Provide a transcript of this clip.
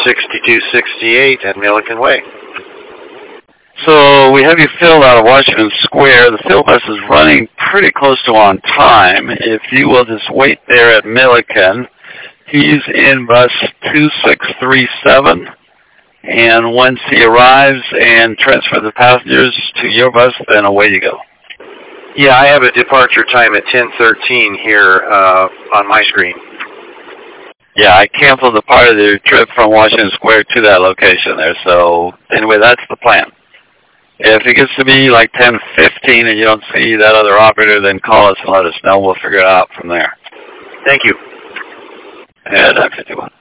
6268 at Milliken Way. So we have you filled out of Washington Square. The fill bus is running pretty close to on time. If you will just wait there at Milliken, he's in bus 2637. And once he arrives and transfers the passengers to your bus, then away you go. Yeah, I have a departure time at 10:13 here on my screen. Yeah, I canceled the part of the trip from Washington Square to that location there. So anyway, that's the plan. If it gets to be like 10:15 and you don't see that other operator, then call us and let us know. We'll figure it out from there. Thank you. Yeah, 951.